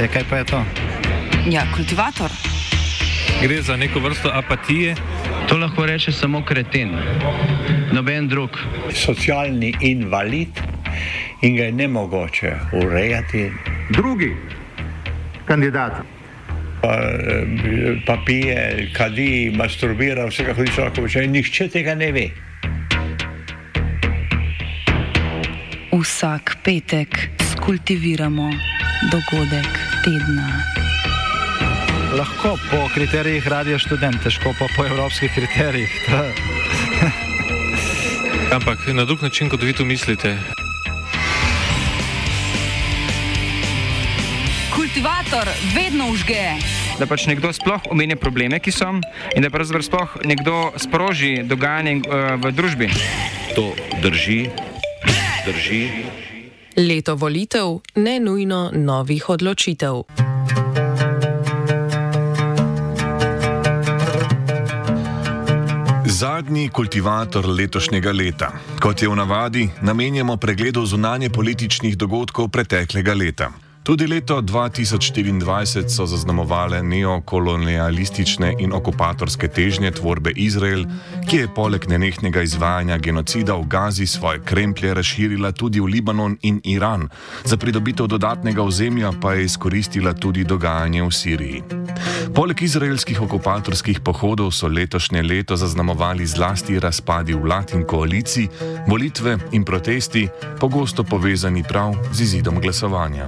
Kaj pa je to? Ja, kultivator. Gre za neko vrsto apatije. To lahko reče samo kreten, noben drug. Socialni invalid in ga je nemogoče urejati. Drugi kandidat. Pa pije, kadi, masturbira, vse kako lahko počne, nihče tega ne ve. Vsak petek skultiviramo dogodek tedna. Lahko po kriterijih Radio Študent, težko pa po evropskih kriterijih. Ampak na drug način, kot vi to mislite. Kultivator vedno užge. Da pač nekdo sploh omenja probleme, ki so, in da pravzaprav sploh nekdo sproži dogajanje v družbi. To drži. Leto volitev, ne nujno novih odločitev. Zadnji kultivator letošnjega leta. Kot je v navadi, namenjamo pregledu zunanje političnih dogodkov preteklega leta. Tudi leto 2024 so zaznamovale neokolonialistične in okupatorske težnje tvorbe Izrael, ki je poleg nenehnega izvajanja genocida v Gazi svoje kremplje razširila tudi v Libanon in Iran. Za pridobitev dodatnega ozemlja pa je izkoristila tudi dogajanje v Siriji. Poleg izraelskih okupatorskih pohodov so letošnje leto zaznamovali zlasti razpadi vlad in koalicij, volitve in protesti, pogosto povezani prav z izidom glasovanja.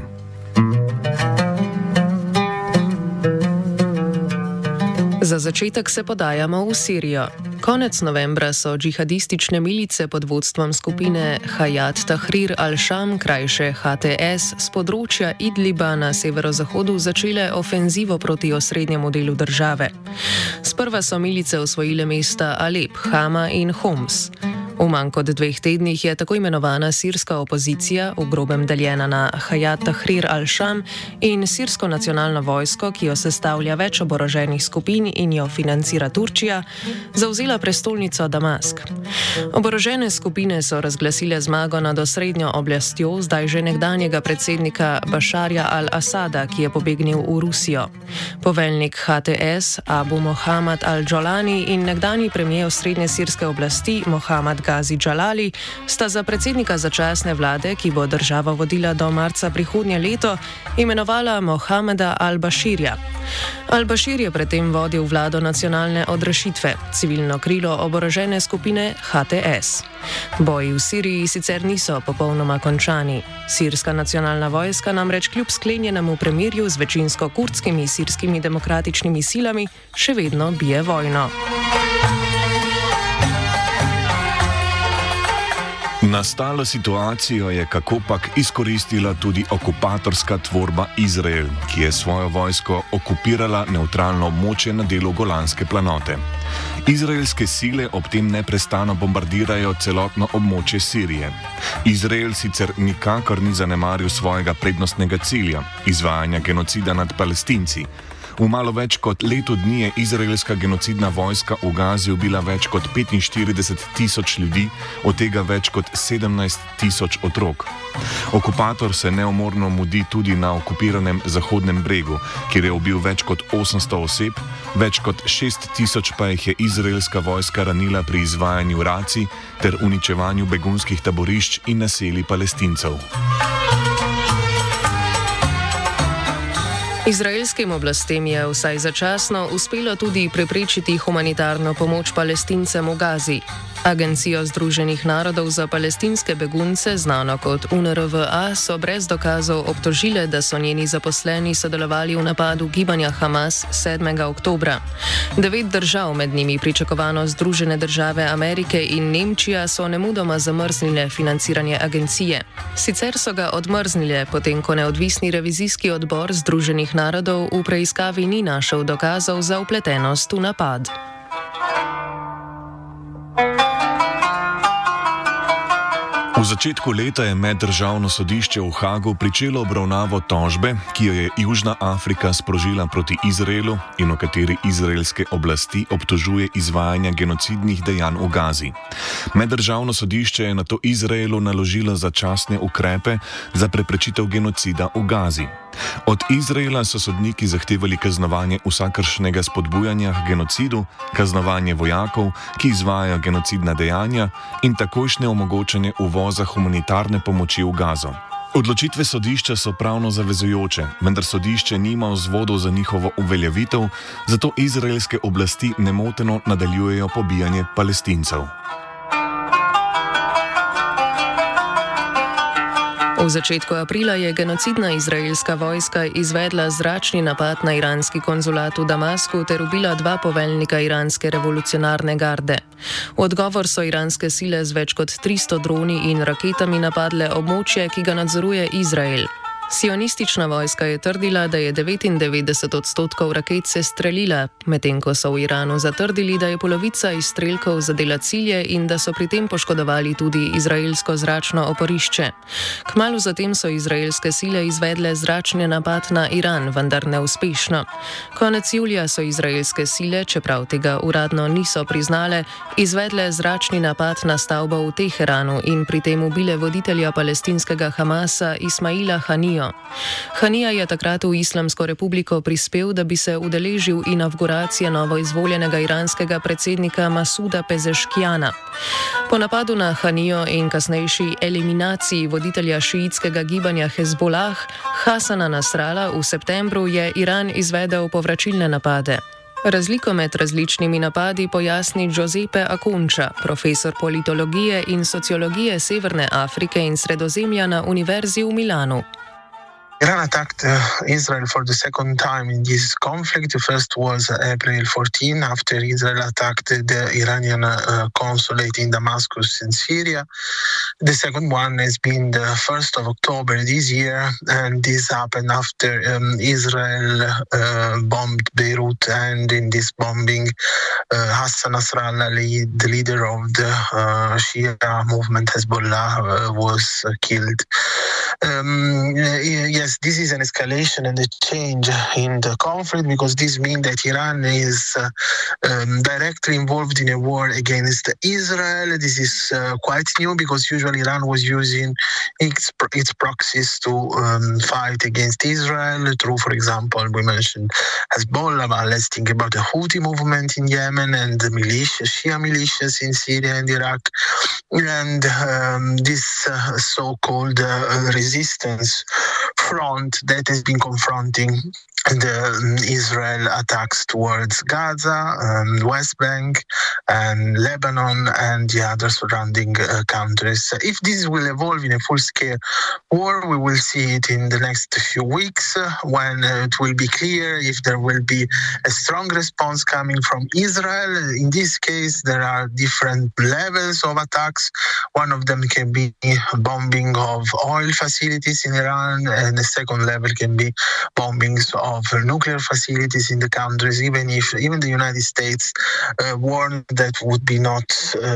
Za začetek se podajamo v Sirijo. Konec novembra so džihadistične milice pod vodstvom skupine Hayat Tahrir al-Sham, krajše HTS, z področja Idliba na severozahodu začele ofenzivo proti osrednjemu delu države. Sprva so milice osvojile mesta Alep, Hama in Homs. V manj kot 2 tednih je tako imenovana sirska opozicija, v grobem deljena na Hayat Tahrir al-Sham in sirsko nacionalno vojsko, ki jo sestavlja več oboroženih skupin in jo financira Turčija, zavzela prestolnico Damask. Oborožene skupine so razglasile zmago nad osrednjo oblastjo zdaj že nekdanjega predsednika Bašarja al-Asada, ki je pobegnil v Rusijo. Poveljnik HTS Abu Mohammad al-Jolani in nekdanji premijer osrednje sirske oblasti Mohammad Gazi Džalali sta za predsednika začasne vlade, ki bo državo vodila do marca prihodnje leto, imenovala Mohameda al-Bashirja. Al-Bashir je predtem vodil vlado nacionalne odrešitve, civilno krilo oborožene skupine HTS. Boji v Siriji sicer niso popolnoma končani. Sirska nacionalna vojska namreč kljub sklenjenemu premirju z večinsko kurdskimi sirskimi demokratičnimi silami še vedno bije vojno. Nastalo situacijo je kakopak izkoristila tudi okupatorska tvorba Izrael, ki je svojo vojsko okupirala nevtralno območje na delu Golanske planote. Izraelske sile ob tem neprestano bombardirajo celotno območje Sirije. Izrael sicer nikakor ni zanemaril svojega prednostnega cilja, izvajanja genocida nad Palestinci. V malo več kot letu dni je izraelska genocidna vojska v Gazi ubila več kot 45.000 ljudi, od tega več kot 17.000 otrok. Okupator se neumorno mudi tudi na okupiranem Zahodnem bregu, kjer je ubil več kot 800 oseb, več kot 6.000 pa jih je izraelska vojska ranila pri izvajanju racij ter uničevanju begunskih taborišč in naselij Palestincev. Izraelskim oblastem je vsaj začasno uspelo tudi preprečiti humanitarno pomoč Palestincem v Gazi. Agencijo Združenih narodov za palestinske begunce, znano kot UNRWA, so brez dokazov obtožile, da so njeni zaposleni sodelovali v napadu gibanja Hamas 7. oktobra. 9 držav, med njimi pričakovano Združene države Amerike in Nemčija, so nemudoma zamrznile financiranje agencije. Sicer so ga odmrznile, potem ko neodvisni revizijski odbor Združenih narodov v preiskavi ni našel dokazov za vpletenost v napad. V začetku leta je meddržavno sodišče v Hagu pričelo obravnavo tožbe, ki jo je Južna Afrika sprožila proti Izraelu in v kateri izraelske oblasti obtožuje izvajanja genocidnih dejanj v Gazi. Meddržavno sodišče je nato Izraelu naložilo začasne ukrepe za preprečitev genocida v Gazi. Od Izraela so sodniki zahtevali kaznovanje vsakršnega spodbujanja k genocidu, kaznovanje vojakov, ki izvajajo genocidna dejanja, in takojšnje omogočanje uvoza humanitarne pomoči v Gazo. Odločitve sodišča so pravno zavezujoče, vendar sodišče nima vzvodov za njihovo uveljavitev, zato izraelske oblasti nemoteno nadaljujejo pobijanje Palestincev. V začetku aprila je genocidna izraelska vojska izvedla zračni napad na iranski konzulat v Damasku ter ubila 2 poveljnika iranske revolucionarne garde. V odgovor so iranske sile z več kot 300 droni in raketami napadle območje, ki ga nadzoruje Izrael. Sionistična vojska je trdila, da je 99% raket sestrelila, medtem ko so v Iranu zatrdili, da je polovica izstrelkov zadela cilje in da so pri tem poškodovali tudi izraelsko zračno oporišče. Kmalu zatem so izraelske sile izvedle zračni napad na Iran, vendar neuspešno. Konec julija so izraelske sile, čeprav tega uradno niso priznale, izvedle zračni napad na stavbo v Teheranu in pri tem ubile voditelja palestinskega Hamasa Ismaila Hanijo. Hanija je takrat v Islamsko republiko prispel, da bi se udeležil inauguracije novoizvoljenega iranskega predsednika Masuda Pezeškijana. Po napadu na Hanijo in kasnejši eliminaciji voditelja šiitskega gibanja Hezbollah, Hasana Nasrala, v septembru je Iran izvedel povračilne napade. Razliko med različnimi napadi pojasni Giuseppe Acunca, profesor politologije in sociologije Severne Afrike in Sredozemlja na Univerzi v Milanu. Iran attacked Israel for the second time in this conflict. The first was April 14, after Israel attacked the Iranian consulate in Damascus in Syria. The second one has been the 1st of October this year, and this happened after Israel bombed Beirut, and in this bombing Hassan Nasrallah, the leader of the Shia movement Hezbollah, was killed. Yes, this is an escalation and a change in the conflict, because this means that Iran is directly involved in a war against Israel. This is quite new, because usually Iran was using its proxies to fight against Israel through, for example, we mentioned Hezbollah, but let's think about the Houthi movement in Yemen and the Shia militias in Syria and Iraq, and this so-called resistance front that has been confronting the Israel attacks towards Gaza, West Bank, and Lebanon, and the other surrounding countries. If this will evolve in a full-scale war, we will see it in the next few weeks, when it will be clear if there will be a strong response coming from Israel. In this case, there are different levels of attacks. One of them can be bombing of oil facilities in Iran, and the second level can be bombings of nuclear facilities in the countries, even the United States warned that would be not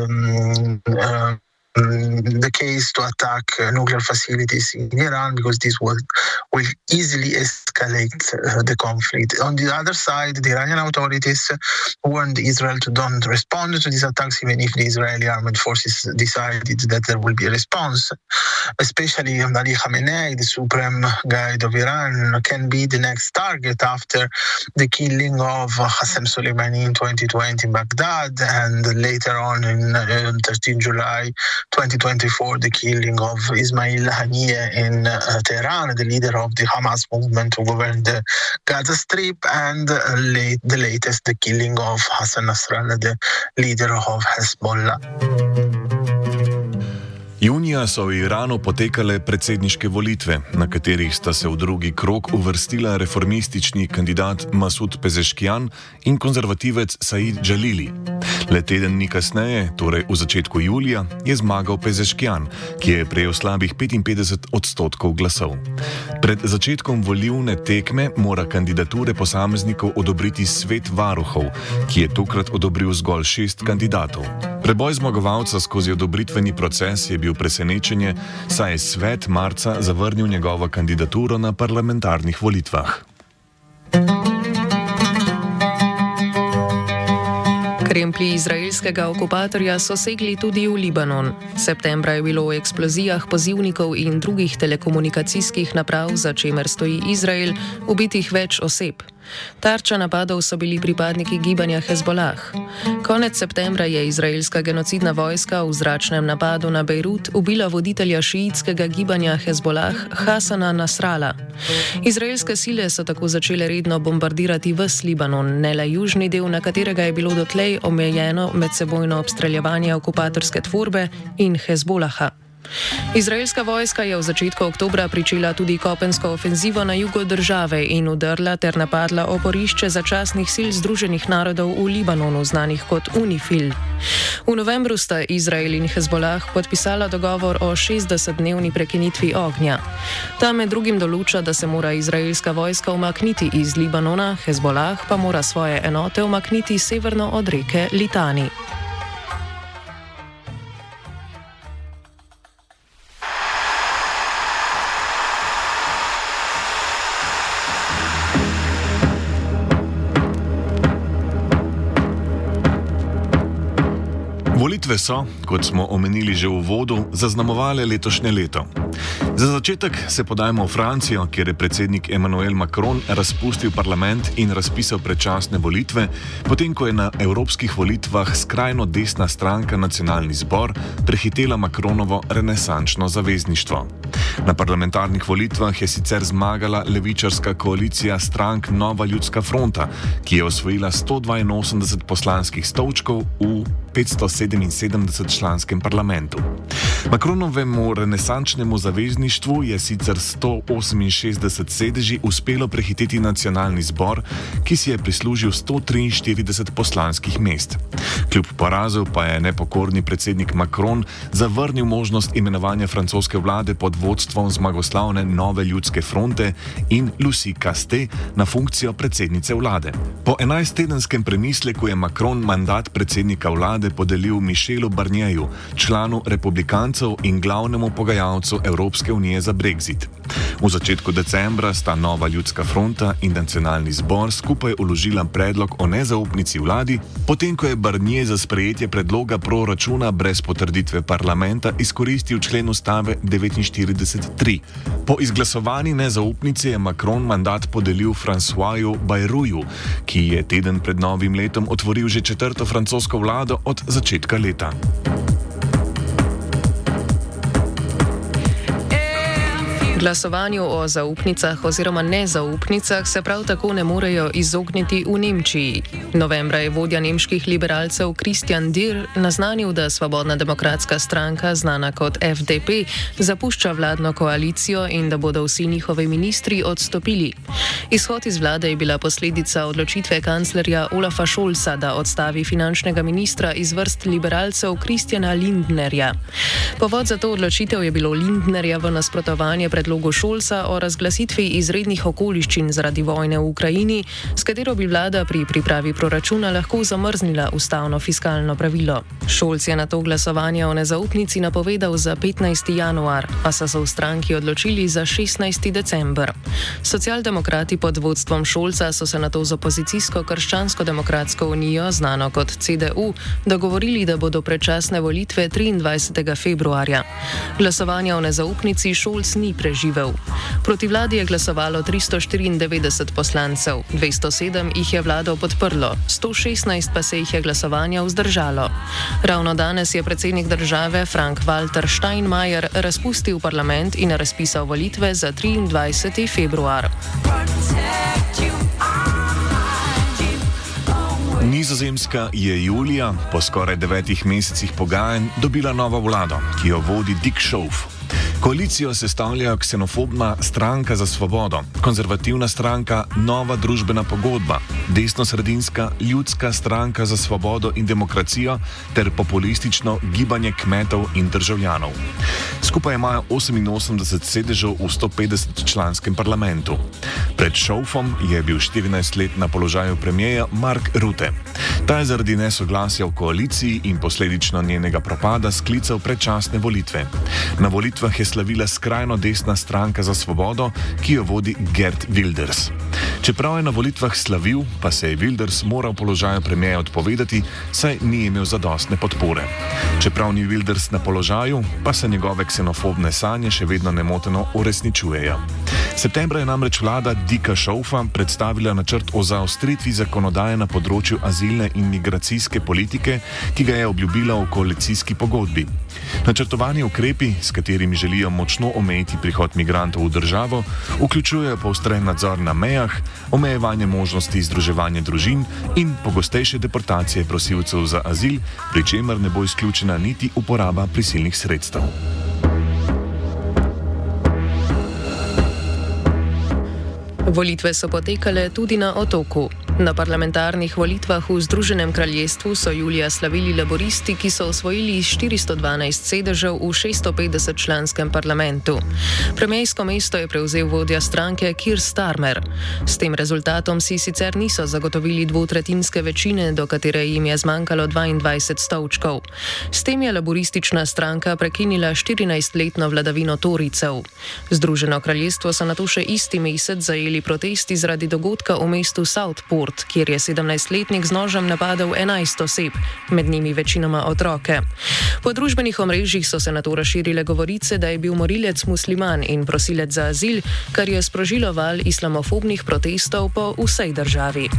the case to attack nuclear facilities in Iran, because this will easily escalate the conflict. On the other side, the Iranian authorities warned Israel to don't respond to these attacks, even if the Israeli armed forces decided that there will be a response. Especially Ali Khamenei, the supreme guide of Iran, can be the next target after the killing of Qasem Soleimani in 2020 in Baghdad, and later on in 13 July 2024, the killing of Ismail Haniyeh in Tehran, the leader of the Hamas movement who governed the Gaza Strip, and the latest, the killing of Hassan Nasrallah, the leader of Hezbollah. Junija so v Iranu potekale predsedniške volitve, na katerih sta se v drugi krog uvrstila reformistični kandidat Masud Pezeškijan in konzervativec Said Jalili. Le teden dni kasneje, torej v začetku julija, je zmagal Pezeškijan, ki je prejel slabih 55% glasov. Pred začetkom volilne tekme mora kandidature posameznikov odobriti svet varuhov, ki je tokrat odobril zgolj 6 kandidatov. Preboj zmagovalca skozi odobritveni proces je bil presenečenje, saj je svet marca zavrnil njegovo kandidaturo na parlamentarnih volitvah. Kremplji izraelskega okupatorja so segli tudi v Libanon. Septembra je bilo v eksplozijah pozivnikov in drugih telekomunikacijskih naprav, za čemer stoji Izrael, ubitih več oseb. Tarča napadov so bili pripadniki gibanja Hezbolah. Konec septembra je izraelska genocidna vojska v zračnem napadu na Bejrut ubila voditelja šiitskega gibanja Hezbolah Hasana Nasrala. Izraelske sile so tako začele redno bombardirati ves Libanon, ne le južni del, na katerega je bilo dotlej omejeno medsebojno obstreljevanje okupatorske tvorbe in Hezbolaha. Izraelska vojska je v začetku oktobra pričela tudi kopensko ofenzivo na jugu države in udrla ter napadla oporišče začasnih sil Združenih narodov v Libanonu, znanih kot UNIFIL. V novembru sta Izrael in Hezbolah podpisala dogovor o 60-dnevni prekinitvi ognja. Ta med drugim določa, da se mora izraelska vojska umakniti iz Libanona, Hezbolah pa mora svoje enote umakniti severno od reke Litani. Volitve so, kot smo omenili že v uvodu, zaznamovale letošnje leto. Za začetek se podajmo v Francijo, kjer je predsednik Emmanuel Macron razpustil parlament in razpisal predčasne volitve, potem ko je na evropskih volitvah skrajno desna stranka Nacionalni zbor prehitela Macronovo renesančno zavezništvo. Na parlamentarnih volitvah je sicer zmagala levičarska koalicija strank Nova ljudska fronta, ki je osvojila 182 poslanskih stolčkov v 577-članskem parlamentu. Macronovemu renesančnemu zavezništvu je sicer 168 sedeži uspelo prehiteti Nacionalni zbor, ki si je prislužil 143 poslanskih mest. Kljub porazu pa je nepokorni predsednik Macron zavrnil možnost imenovanja francoske vlade pod vodstvom zmagoslavne Nove ljudske fronte in Lucie Castet na funkcijo predsednice vlade. Po 11-tedenskem premisleku je Macron mandat predsednika vlade podelil Michelu Barnierju, članu republikancev in glavnemu pogajalcu Evropske unije za Brexit. V začetku decembra sta Nova ljudska fronta in Nacionalni zbor skupaj vložila predlog o nezaupnici vladi, potem ko je Barnier za sprejetje predloga proračuna brez potrditve parlamenta izkoristil člen ustave 49.3. Po izglasovani nezaupnici je Macron mandat podelil Françoisu Bayrouju, ki je teden pred novim letom otvoril že četrto francosko vlado od začetka leta. Glasovanju o zaupnicah oziroma nezaupnicah se prav tako ne morejo izogniti v Nemčiji. Novembra je vodja nemških liberalcev Christian Dier naznanil, da Svobodna demokratska stranka, znana kot FDP, zapušča vladno koalicijo in da bodo vsi njihovi ministri odstopili. Izhod iz vlade je bila posledica odločitve kanclerja Olafa Scholza, da odstavi finančnega ministra iz vrst liberalcev Christiana Lindnerja. Povod za to odločitev je bilo Lindnerjevo nasprotovanje predlogu Scholza o razglasitvi izrednih okoliščin zaradi vojne v Ukrajini, s katero bi vlada pri pripravi proračuna lahko zamrznila ustavno fiskalno pravilo. Scholz je na to glasovanje o nezaupnici napovedal za 15. januar, a so se v stranki odločili za 16. december. Socialdemokrati pod vodstvom Scholza so se na to z opozicijsko Krščansko-demokratsko unijo, znano kot CDU, dogovorili, da bodo predčasne volitve 23. februarja. Glasovanja o nezaupnici Scholz ni preživel. Proti vladi je glasovalo 394 poslancev, 207 jih je vlado podprlo, 116 pa se jih je glasovanja vzdržalo. Ravno danes je predsednik države Frank-Walter Steinmeier razpustil parlament in razpisal volitve za 23. februar. Nizozemska je julija, po skoraj 9 mesecih pogajanj, dobila novo vlado, ki jo vodi Dick Schoof. Koalicijo sestavljajo ksenofobna Stranka za svobodo, konzervativna stranka Nova družbena pogodba, desnosredinska Ljudska stranka za svobodo in demokracijo ter populistično Gibanje kmetov in državljanov. Skupaj imajo 88 sedežev v 150-članskem parlamentu. Pred Schoofom je bil 14 let na položaju premierja Mark Rutte. Ta je zaradi nesoglasja v koaliciji in posledično njenega propada sklical predčasne volitve. Na volitvah je slavila skrajno desna stranka za svobodo, ki jo vodi Geert Wilders. Čeprav je na volitvah slavil, pa se je Wilders moral položaju premierja odpovedati, saj ni imel zadostne podpore. Čeprav ni Wilders na položaju, pa se njegove ksenofobne sanje še vedno nemoteno uresničujejo. Septembra je namreč vlada Dicka Schaufa predstavila načrt o zaostritvi zakonodaje na področju azilne in migracijske politike, ki ga je obljubila v koalicijski pogodbi. Načrtovani ukrepi, s katerimi želijo močno omejiti prihod migrantov v državo, vključujejo poostren nadzor na mejah, omejevanje možnosti združevanja družin in pogostejše deportacije prosilcev za azil, pri čemer ne bo izključena niti uporaba prisilnih sredstev. Volitve so potekale tudi na Otoku. Na parlamentarnih volitvah v Združenem kraljestvu so julija slavili laboristi, ki so osvojili 412 sedežev v 650-članskem parlamentu. Premiersko mesto je prevzel vodja stranke Keir Starmer. S tem rezultatom si sicer niso zagotovili dvotretjinske večine, do katere jim je zmanjkalo 22 stolčkov. S tem je laboristična stranka prekinila 14-letno vladavino Torijcev. Združeno kraljestvo so nato še isti mesec zajeli protesti zaradi dogodka v mestu Southport, kjer je 17-letnik z nožem napadel 11 oseb, med njimi večinoma otroke. Po družbenih omrežjih so se nato razširile govorice, da je bil morilec musliman in prosilec za azil, kar je sprožilo val islamofobnih protestov po vsej državi.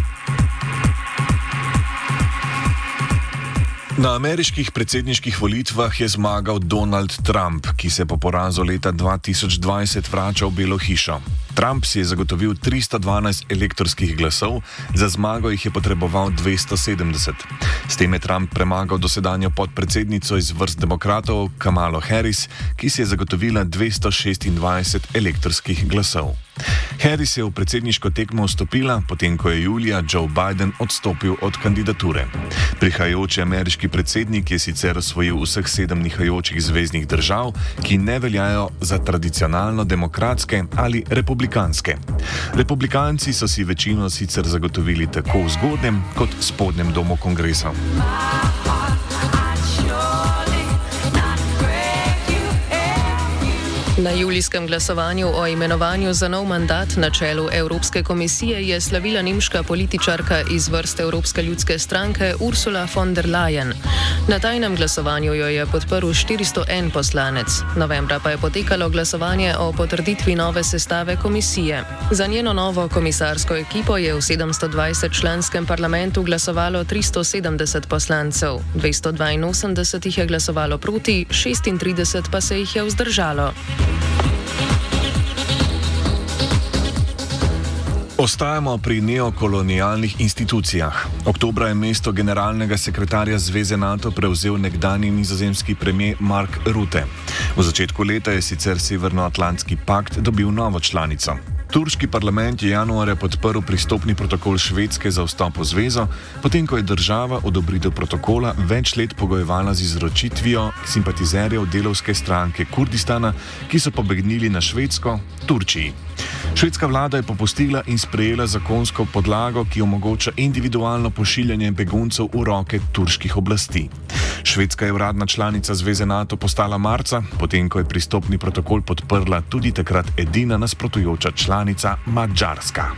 Na ameriških predsedniških volitvah je zmagal Donald Trump, ki se po porazu leta 2020 vrača v Belo hišo. Trump si je zagotovil 312 elektorskih glasov, za zmago jih je potreboval 270. S tem je Trump premagal dosedanjo podpredsednico iz vrst demokratov Kamalo Harris, ki si je zagotovila 226 elektorskih glasov. Harris je v predsedniško tekmo vstopila, potem ko je julija Joe Biden odstopil od kandidature. Prihajajoči ameriški predsednik je sicer osvojil vseh 7 nihajočih zveznih držav, ki ne veljajo za tradicionalno demokratske ali republikanske. Republikanci so si večino sicer zagotovili tako v zgornjem kot spodnjem domu kongresa. Na julijskem glasovanju o imenovanju za nov mandat na čelu Evropske komisije je slavila nemška političarka iz vrst Evropske ljudske stranke Ursula von der Leyen. Na tajnem glasovanju jo je podprl 401 poslanec. Novembra pa je potekalo glasovanje o potrditvi nove sestave komisije. Za njeno novo komisarsko ekipo je v 720-članskem parlamentu glasovalo 370 poslancev, 282 jih je glasovalo proti, 36 pa se jih je vzdržalo. Ostajamo pri neokolonialnih institucijah. Oktobra je mesto generalnega sekretarja Zveze NATO prevzel nekdanji nizozemski premier Mark Rutte. V začetku leta je sicer Severnoatlantski pakt dobil novo članico. Turški parlament je januarja podprl pristopni protokol Švedske za vstop v zvezo, potem ko je država odobritev protokola več let pogojevala z izročitvijo simpatizerjev delavske stranke Kurdistana, ki so pobegnili na Švedsko, Turčiji. Švedska vlada je popustila in sprejela zakonsko podlago, ki omogoča individualno pošiljanje beguncev v roke turških oblasti. Švedska je uradna članica Zveze NATO postala marca, potem ko je pristopni protokol podprla tudi takrat edina nasprotujoča članica Madžarska.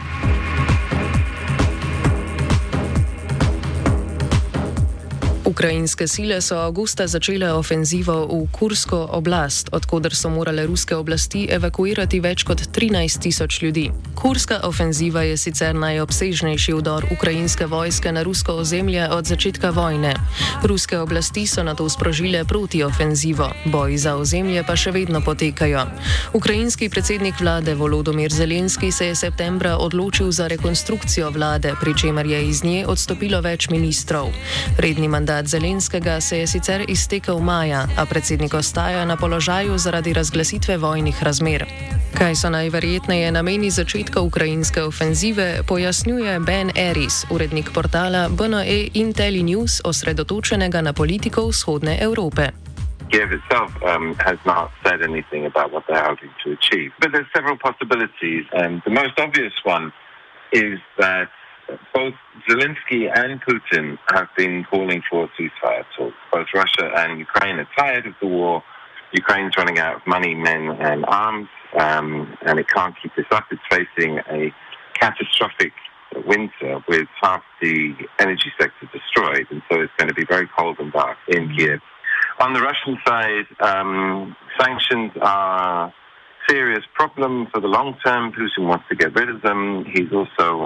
Ukrajinske sile so avgusta začele ofenzivo v Kursko oblast, odkoder so morale ruske oblasti evakuirati več kot 13 tisoč ljudi. Kurska ofenziva je sicer najobsežnejši vdor ukrajinske vojske na rusko ozemlje od začetka vojne. Ruske oblasti so nato sprožile protiofenzivo, boji za ozemlje pa še vedno potekajo. Ukrajinski predsednik vlade Volodymyr Zelenski se je septembra odločil za rekonstrukcijo vlade, pri čemer je iz nje odstopilo več ministrov. Redni mandat Zelenskega se je sicer iztekel maja, a predsednik ostaja na položaju zaradi razglasitve vojnih razmer. Kaj so najverjetneje nameni začetka ukrajinske ofenzive, pojasnjuje Ben Eris, urednik portala BNE IntelliNews, osredotočenega na politiko vzhodne Evrope. Kiev itself has not said anything about what they're hoping to achieve. But there's several possibilities, and the most obvious one is that both Zelensky and Putin have been calling for ceasefire talks. Both Russia and Ukraine are tired of the war. Ukraine's running out of money, men, and arms, and it can't keep this up. It's facing a catastrophic winter with half the energy sector destroyed, and so it's going to be very cold and dark in Kiev. On the Russian side, sanctions are a serious problem for the long term. Putin wants to get rid of them. He's also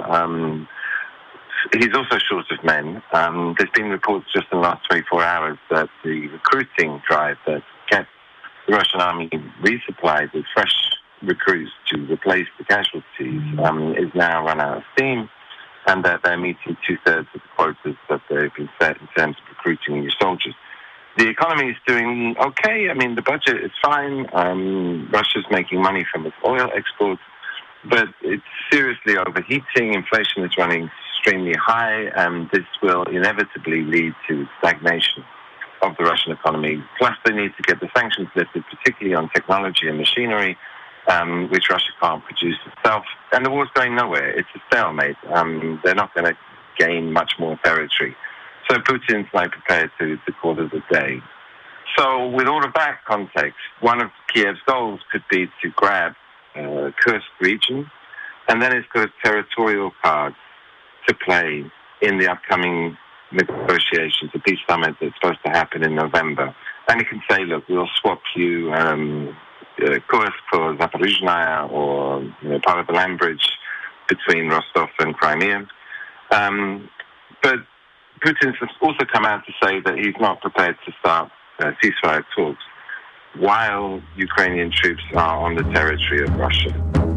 short of men. There's been reports just in the last 24 hours that the recruiting drive that kept the Russian army resupplied with fresh recruits to replace the casualties is now run out of steam, and that they're meeting 2/3 of the quotas that they've been set in terms of recruiting new soldiers. The economy is doing okay. I mean, the budget is fine. Russia's making money from its oil exports, but it's seriously overheating. Inflation is running extremely high, and this will inevitably lead to stagnation of the Russian economy. Plus, they need to get the sanctions lifted, particularly on technology and machinery, which Russia can't produce itself. And the war's going nowhere. It's a stalemate. They're not going to gain much more territory. So Putin's now prepared to call it a day. So with all of that context, one of Kiev's goals could be to grab Kursk region, and then it's got a territorial card to play in the upcoming negotiations, the peace summit that's supposed to happen in November. And it can say, look, we'll swap you Kursk for Zaporizhzhia, or part of the land bridge between Rostov and Crimea. But Putin's also come out to say that he's not prepared to start ceasefire talks while Ukrainian troops are on the territory of Russia.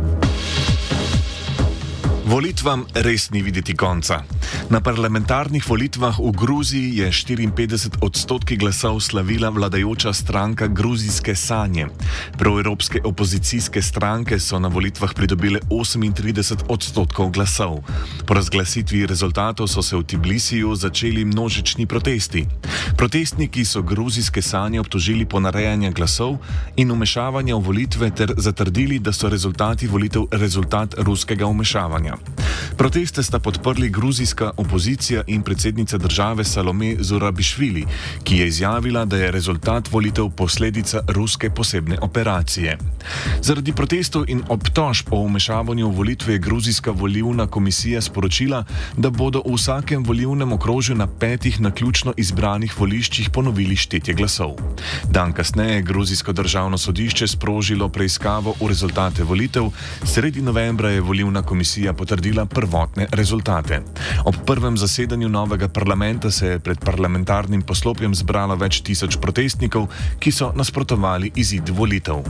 Volitvam res ni videti konca. Na parlamentarnih volitvah v Gruziji je 54% glasov slavila vladajoča stranka Gruzijske sanje. Proevropske opozicijske stranke so na volitvah pridobile 38% glasov. Po razglasitvi rezultatov so se v Tbilisiju začeli množični protesti. Protestniki so Gruzijske sanje obtožili ponarejanja glasov in vmešavanja v volitve ter zatrdili, da so rezultati volitev rezultat ruskega vmešavanja. Proteste sta podprli gruzijska opozicija in predsednica države Salome Zurabišvili, ki je izjavila, da je rezultat volitev posledica ruske posebne operacije. Zaradi protestov in obtožb o vmešavanju v volitve je gruzijska volilna komisija sporočila, da bodo v vsakem volilnem okrožju na 5 naključno izbranih voliščih ponovili štetje glasov. Dan kasneje je gruzijsko državno sodišče sprožilo preiskavo v rezultate volitev, sredi novembra je volilna komisija potrdila prvotne rezultate. Ob prvem zasedanju novega parlamenta se je pred parlamentarnim poslopjem zbralo več tisoč protestnikov, ki so nasprotovali izid volitev.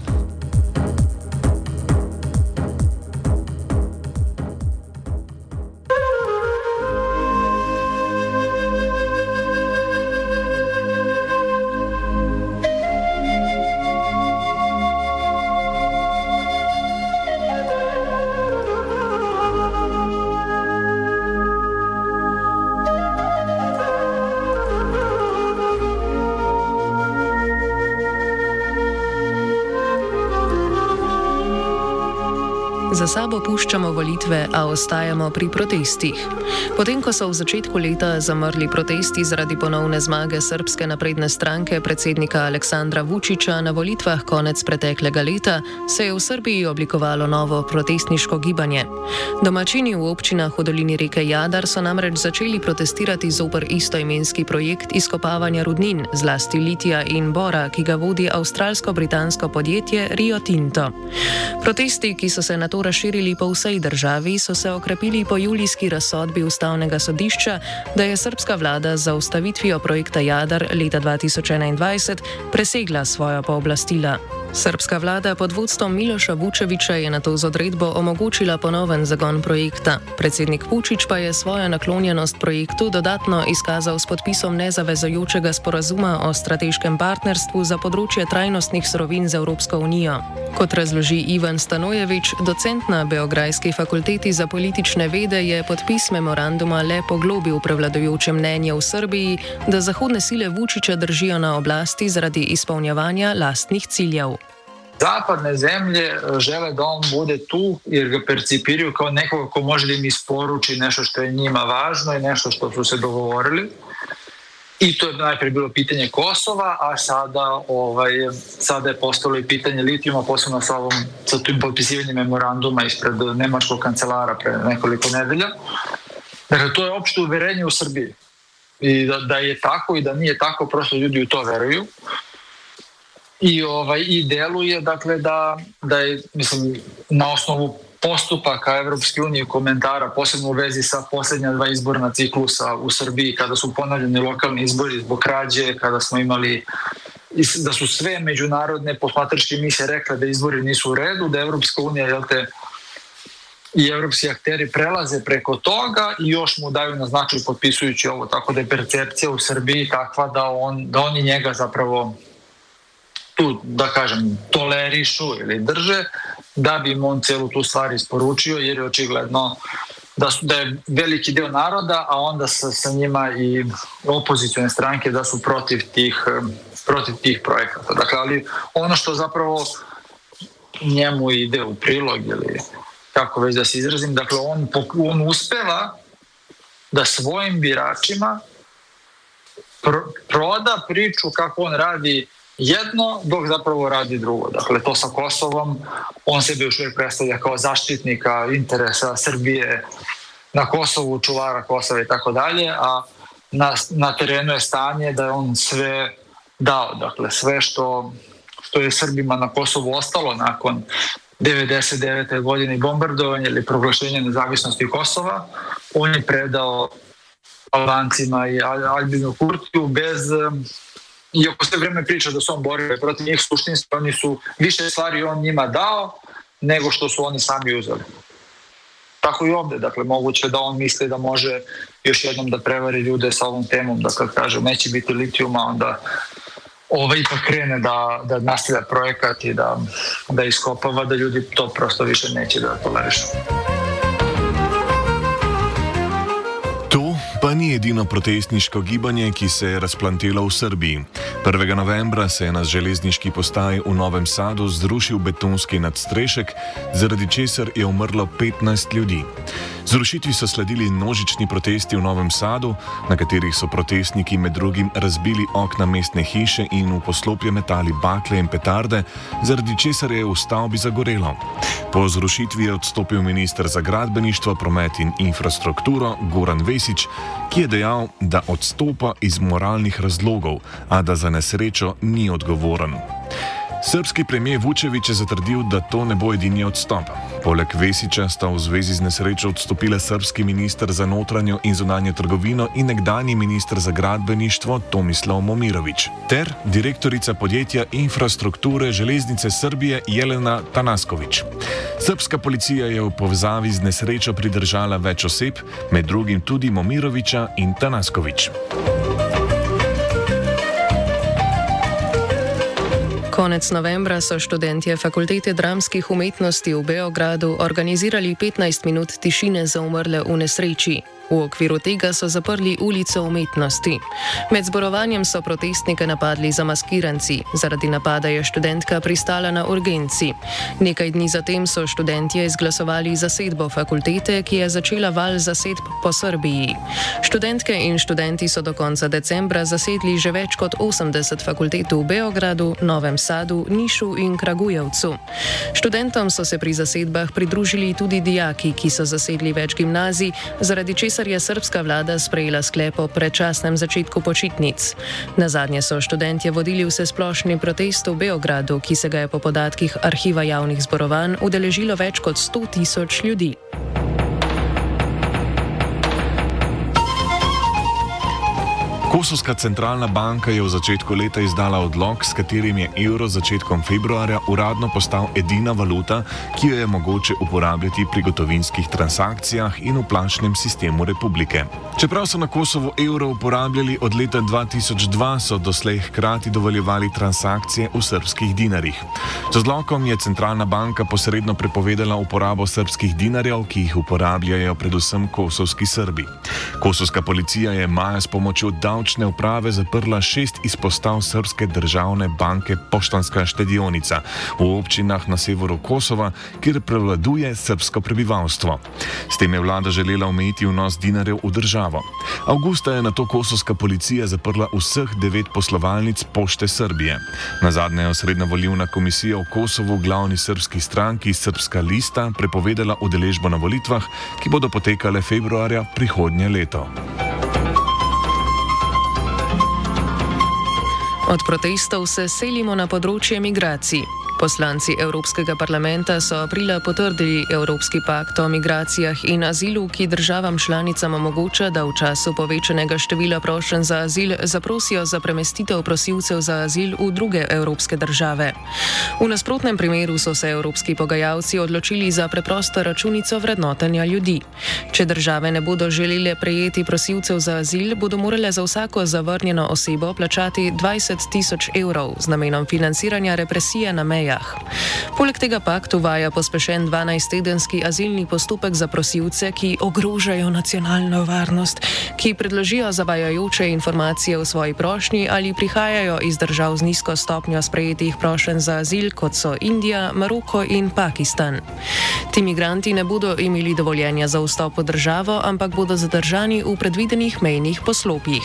Za sabo puščamo volitve, a ostajamo pri protestih. Potem, ko so v začetku leta zamrli protesti zaradi ponovne zmage Srbske napredne stranke predsednika Aleksandra Vučića na volitvah konec preteklega leta, se je v Srbiji oblikovalo novo protestniško gibanje. Domačini v občinah v dolini reke Jadar so namreč začeli protestirati zoper istoimenski projekt izkopavanja rudnin, zlasti litija in bora, ki ga vodi avstralsko-britansko podjetje Rio Tinto. Protesti, ki so se nato razširili po vsej državi, so se okrepili po julijski razsodbi Ustavnega sodišča, da je srbska vlada za ustavitvijo projekta Jadar leta 2021 presegla svoja pooblastila. Srbska vlada pod vodstvom Miloša Vučevića je nato z odredbo omogočila ponoven zagon projekta. Predsednik Vučić pa je svojo naklonjenost projektu dodatno izkazal s podpisom nezavezujočega sporazuma o strateškem partnerstvu za področje trajnostnih surovin z Evropsko unijo. Kot razloži Ivan Stanojević, docent na Beograjski fakulteti za politične vede, je podpis memoranduma le poglobil prevladujoče mnenje v Srbiji, da zahodne sile Vučića držijo na oblasti zaradi izpolnjevanja lastnih ciljev. Zapadne zemlje žele da on bude tu jer ga percipiraju kao nekoga ko može da im isporuči nešto što je njima važno i nešto što su se dogovorili. I to je najprije bilo pitanje Kosova, a sada je postalo i pitanje litijuma, posebno sa tim potpisivanjem memoranduma ispred nemačkog kancelara pre nekoliko nedelja. Dakle, to je opšte uverenje u Srbiji. I da je tako i da nije tako, prosto ljudi u to veruju. I deluje, dakle, da je, mislim, na osnovu postupaka Evropske unije i komentara, posebno u vezi sa posljednja 2 izborna ciklusa u Srbiji, kada su ponavljeni lokalni izbori zbog krađe, kada smo imali, da su sve međunarodne posmatračke misije rekle da izbori nisu u redu, da Evropska unija, i evropski akteri prelaze preko toga i još mu daju na značaj potpisujući ovo, tako da je percepcija u Srbiji takva da oni njega zapravo tu, da kažem, tolerišu ili drže, da bi im on celu tu stvar isporučio, jer je očigledno da je veliki deo naroda, a onda sa njima i opozicione stranke da su protiv tih projekata. Dakle, ali ono što zapravo njemu ide u prilog, ili kako već da se izrazim, dakle, on uspeva da svojim biračima proda priču kako on radi jedno, dok zapravo radi drugo. Dakle, to sa Kosovom, on sebe još uvijek predstavlja kao zaštitnika interesa Srbije na Kosovu, čuvara Kosova i tako dalje, a na terenu je stanje da je on sve dao. Dakle, sve što je Srbima na Kosovu ostalo nakon 99. godine i bombardovanja ili proglašenja nezavisnosti Kosova, on je predao Albancima i Albinu Kurtiju bez... Iako se vreme priča da su on borio protiv njih, suštinski oni su više stvari on njima dao nego što su oni sami uzeli. Tako i ovde, dakle, moguće da on misli da može još jednom da prevari ljude sa ovom temom, da kad kaže neće biti litijuma, onda ipak krene da nastavlja projekat i da iskopava, da ljudi to prosto više neće da tolerišu. Pa ni edino protestniško gibanje, ki se je razplantelo v Srbiji. 1. novembra se je na železniški postaji v Novem Sadu zrušil betonski nadstrešek, zaradi česar je umrlo 15 ljudi. Zrušitvi so sledili množični protesti v Novem Sadu, na katerih so protestniki med drugim razbili okna mestne hiše in v poslopje metali bakle in petarde, zaradi česar je v stavbi zagorelo. Po zrušitvi je odstopil minister za gradbeništvo, promet in infrastrukturo Goran Vesić, ki je dejal, da odstopa iz moralnih razlogov, a da za nesrečo ni odgovoren. Srbski premijer Vučević je zatrdil, da to ne bo edini odstop. Poleg Vesića sta v zvezi z nesrečo odstopila srbski minister za notranjo in zunanjo trgovino in nekdanji minister za gradbeništvo Tomislav Momirović ter direktorica podjetja infrastrukture železnice Srbije Jelena Tanasković. Srbska policija je v povezavi z nesrečo pridržala več oseb, med drugim tudi Momirovića in Tanasković. Konec novembra so študentje Fakultete dramskih umetnosti v Beogradu organizirali 15 minut tišine za umrle v nesreči. V okviru tega so zaprli ulico umetnosti. Med zborovanjem so protestnike napadli zamaskiranci. Zaradi napada je študentka pristala na urgenci. Nekaj dni zatem so študentje izglasovali zasedbo fakultete, ki je začela val zasedb po Srbiji. Študentke in študenti so do konca decembra zasedli že več kot 80 fakultet v Beogradu, Novem Sadu, Nišu in Kragujevcu. Študentom so se pri zasedbah pridružili tudi dijaki, ki so zasedli več gimnazij, zaradi česar je srbska vlada sprejela sklep o predčasnem začetku počitnic. Nazadnje so študentje vodili vsesplošni protest v Beogradu, ki se ga je po podatkih arhiva javnih zborovanj udeležilo več kot 100.000 ljudi. Kosovska centralna banka je v začetku leta izdala odlok, s katerim je evro začetkom februarja uradno postal edina valuta, ki jo je mogoče uporabljati pri gotovinskih transakcijah in v plačnem sistemu republike. Čeprav so na Kosovu evro uporabljali od leta 2002, so doslej hkrati dovoljevali transakcije v srbskih dinarjih. Z odlokom je centralna banka posredno prepovedala uporabo srbskih dinarjev, ki jih uporabljajo predvsem kosovski Srbi. Kosovska policija je maja s pomočjo davčnih območne uprave zaprla 6 izpostav Srbske državne banke Poštanska štedionica v občinah na severu Kosova, kjer prevladuje srbsko prebivalstvo. S tem je vlada želela omejiti vnos dinarjev v državo. Avgusta je nato kosovska policija zaprla vseh 9 poslovalnic Pošte Srbije. Nazadnje je osrednja volilna komisija v Kosovu glavni srbski stranki Srpska lista prepovedala udeležbo na volitvah, ki bodo potekale februarja prihodnje leto. Od protestov se selimo na področje migracij. Poslanci Evropskega parlamenta so aprila potrdili Evropski pakt o migracijah in azilu, ki državam članicam omogoča, da v času povečanega števila prošenj za azil zaprosijo za premestitev prosilcev za azil v druge evropske države. V nasprotnem primeru so se evropski pogajalci odločili za preprosto računico vrednotenja ljudi. Če države ne bodo želele prejeti prosilcev za azil, bodo morale za vsako zavrnjeno osebo plačati 20.000 evrov z namenom financiranja represije na meji. Poleg tega pakt uvaja pospešen 12-tedenski azilni postopek za prosilce, ki ogrožajo nacionalno varnost, ki predložijo zavajajoče informacije o svoji prošnji ali prihajajo iz držav z nizko stopnjo sprejetih prošenj za azil, kot so Indija, Maroko in Pakistan. Ti migranti ne bodo imeli dovoljenja za vstop v državo, ampak bodo zadržani v predvidenih mejnih poslopjih.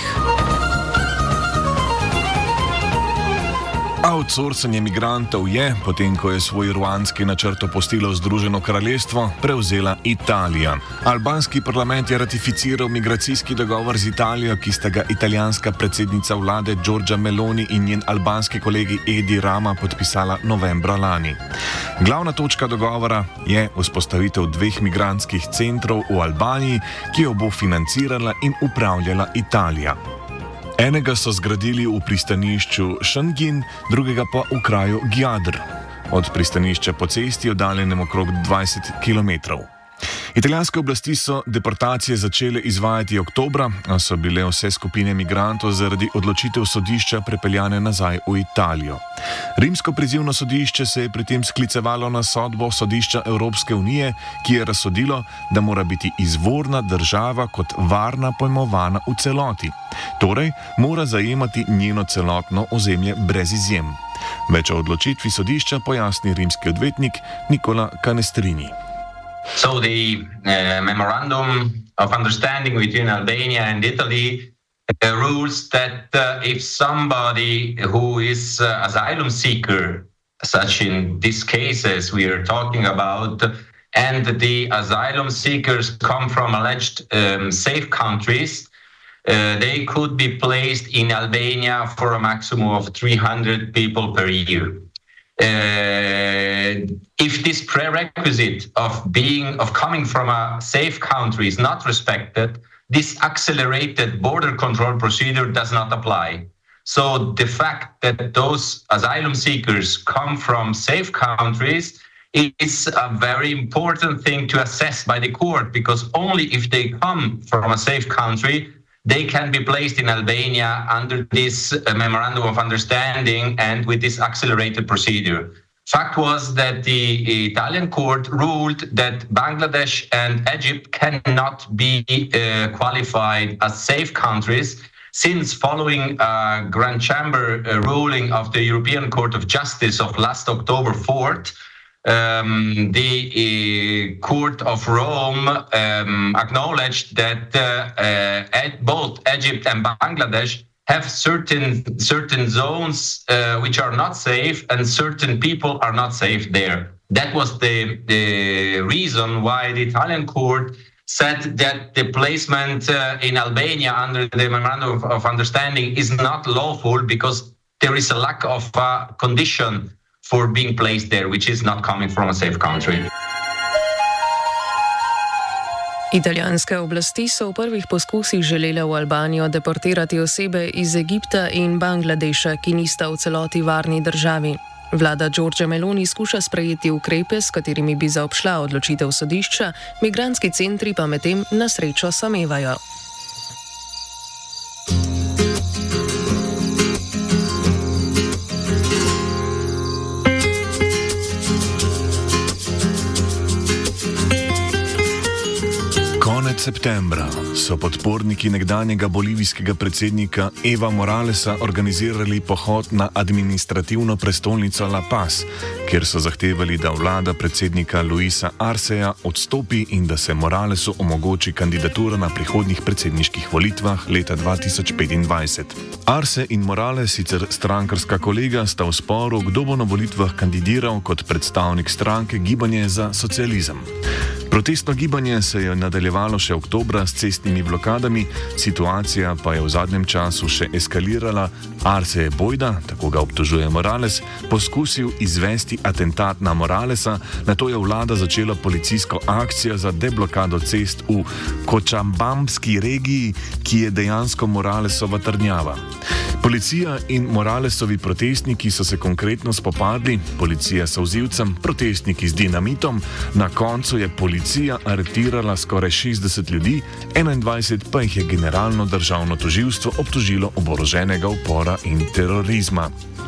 Outsourcanje migrantov je, potem ko je svoj ruandski načrt opustilo Združeno kraljestvo, prevzela Italija. Albanski parlament je ratificiral migracijski dogovor z Italijo, ki sta ga italijanska predsednica vlade Giorgia Meloni in njen albanski kolegi Edi Rama podpisala novembra lani. Glavna točka dogovora je vzpostavitev 2 migrantskih centrov v Albaniji, ki jo bo financirala in upravljala Italija. Enega so zgradili v pristanišču Šengin, drugega pa v kraju Gjadr, od pristanišča po cesti oddaljenem okrog 20 km. Italijanske oblasti so deportacije začele izvajati oktobra, a so bile vse skupine migrantov zaradi odločitev sodišča prepeljane nazaj v Italijo. Rimsko prizivno sodišče se je pri tem sklicevalo na sodbo sodišča Evropske unije, ki je razsodilo, da mora biti izvorna država kot varna pojmovana v celoti. Torej, mora zajemati njeno celotno ozemlje brez izjem. Več o odločitvi sodišča pojasni rimski odvetnik Nicola Canestrini. So the memorandum of understanding between Albania and Italy rules that if somebody who is asylum seeker, such in these cases we are talking about, and the asylum seekers come from alleged safe countries, they could be placed in Albania for a maximum of 300 people per year. If this prerequisite of coming from a safe country is not respected, this accelerated border control procedure does not apply. So the fact that those asylum seekers come from safe countries is a very important thing to assess by the court, because only if they come from a safe country, they can be placed in Albania under this memorandum of understanding and with this accelerated procedure. Fact was that the Italian court ruled that Bangladesh and Egypt cannot be qualified as safe countries, since following a Grand Chamber ruling of the European Court of Justice of last October 4th, the Court of Rome acknowledged that both Egypt and Bangladesh have certain zones which are not safe, and certain people are not safe there. That was the reason why the Italian court said that the placement in Albania under the Memorandum of Understanding is not lawful, because there is a lack of condition for being placed there, which is not coming from a safe country. Italijanske oblasti so v prvih poskusih želele v Albanijo deportirati osebe iz Egipta in Bangladeša, ki nista v celoti varni državi. Vlada Giorgia Meloni skuša sprejeti ukrepe, s katerimi bi zaobšla odločitev sodišča, migrantski centri pa medtem na srečo samevajo. septembra so podporniki nekdanjega bolivijskega predsednika Eva Moralesa organizirali pohod na administrativno prestolnico La Paz, kjer so zahtevali, da vlada predsednika Luisa Arcea odstopi in da se Moralesu omogoči kandidatura na prihodnjih predsedniških volitvah leta 2025. Arce in Morales, sicer strankarska kolega, sta v sporu, kdo bo na volitvah kandidiral kot predstavnik stranke Gibanje za socializem. Protestno gibanje se je nadaljevalo še oktobra s cestnimi blokadami, situacija pa je v zadnjem času še eskalirala. Arce je bojda, tako ga obtožuje Morales, poskusil izvesti atentat na Moralesa, nato je vlada začela policijsko akcijo za deblokado cest v Kočambamski regiji, ki je dejansko Moralesova trdnjava. Policija in Moralesovi protestniki so se konkretno spopadli, policija s solzivcem, protestniki z dinamitom, na koncu je policija aretirala skoraj 60 ljudi, 21 pa jih je generalno državno tožilstvo obtožilo oboroženega upora in terorizma.